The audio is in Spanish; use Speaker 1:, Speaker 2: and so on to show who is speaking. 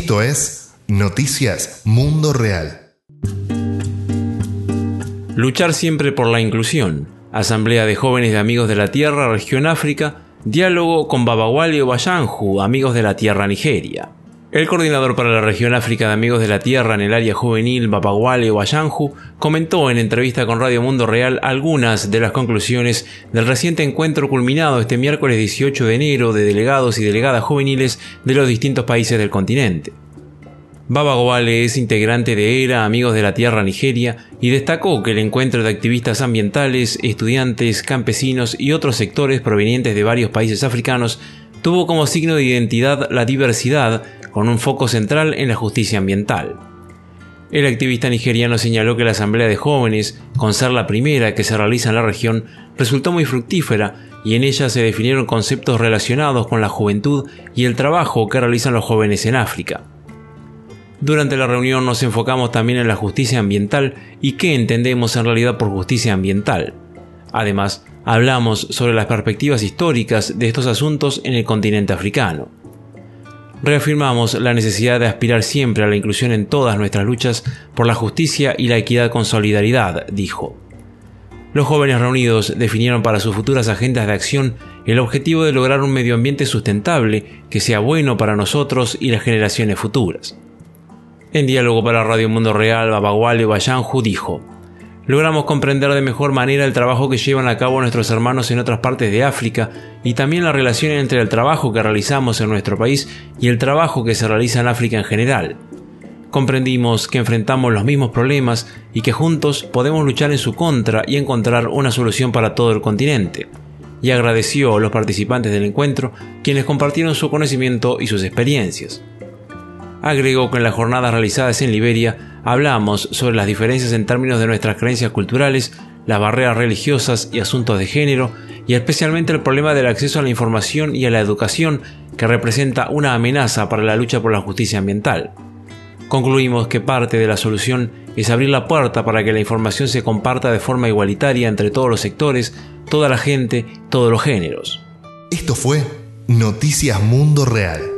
Speaker 1: Esto es Noticias Mundo Real.
Speaker 2: Luchar siempre por la inclusión. Asamblea de Jóvenes de Amigos de la Tierra, Región África. Diálogo con Babawale Obasanjo, Amigos de la Tierra, Nigeria. El coordinador para la Región África de Amigos de la Tierra en el área juvenil, Babawale Obasanjo, comentó en entrevista con Radio Mundo Real algunas de las conclusiones del reciente encuentro culminado este miércoles 18 de enero de delegados y delegadas juveniles de los distintos países del continente. Babawale es integrante de ERA, Amigos de la Tierra, Nigeria, y destacó que el encuentro de activistas ambientales, estudiantes, campesinos y otros sectores provenientes de varios países africanos tuvo como signo de identidad la diversidad, con un foco central en la justicia ambiental. El activista nigeriano señaló que la Asamblea de Jóvenes, con ser la primera que se realiza en la región, resultó muy fructífera y en ella se definieron conceptos relacionados con la juventud y el trabajo que realizan los jóvenes en África. Durante la reunión nos enfocamos también en la justicia ambiental y qué entendemos en realidad por justicia ambiental. Además, hablamos sobre las perspectivas históricas de estos asuntos en el continente africano. Reafirmamos la necesidad de aspirar siempre a la inclusión en todas nuestras luchas por la justicia y la equidad con solidaridad, dijo. Los jóvenes reunidos definieron para sus futuras agendas de acción el objetivo de lograr un medio ambiente sustentable que sea bueno para nosotros y las generaciones futuras. En diálogo para Radio Mundo Real, Babawale Obasanjo dijo: logramos comprender de mejor manera el trabajo que llevan a cabo nuestros hermanos en otras partes de África y también la relación entre el trabajo que realizamos en nuestro país y el trabajo que se realiza en África en general. Comprendimos que enfrentamos los mismos problemas y que juntos podemos luchar en su contra y encontrar una solución para todo el continente. Y agradeció a los participantes del encuentro, quienes compartieron su conocimiento y sus experiencias. Agregó que en las jornadas realizadas en Liberia hablamos sobre las diferencias en términos de nuestras creencias culturales, las barreras religiosas y asuntos de género, y especialmente el problema del acceso a la información y a la educación, que representa una amenaza para la lucha por la justicia ambiental. Concluimos que parte de la solución es abrir la puerta para que la información se comparta de forma igualitaria entre todos los sectores, toda la gente, todos los géneros.
Speaker 1: Esto fue Noticias Mundo Real.